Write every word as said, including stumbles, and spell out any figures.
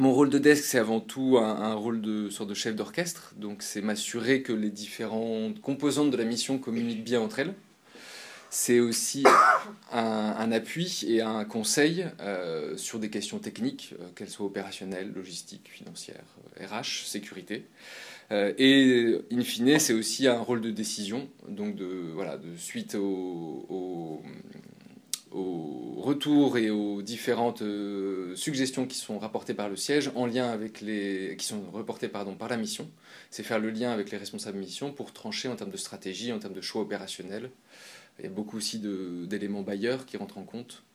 Mon rôle de desk, c'est avant tout un, un rôle de sorte de chef d'orchestre. Donc, c'est m'assurer que les différentes composantes de la mission communiquent bien entre elles. C'est aussi un, un appui et un conseil euh, sur des questions techniques, euh, qu'elles soient opérationnelles, logistiques, financières, euh, R H, sécurité. Euh, et in fine, c'est aussi un rôle de décision, donc de, voilà, de suite au, au, au retour et aux différentes euh, suggestions qui sont rapportées par le siège, en lien avec les, qui sont reportées pardon, par la mission. C'est faire le lien avec les responsables mission pour trancher en termes de stratégie, en termes de choix opérationnels. Il y a beaucoup aussi de- d'éléments bailleurs qui rentrent en compte.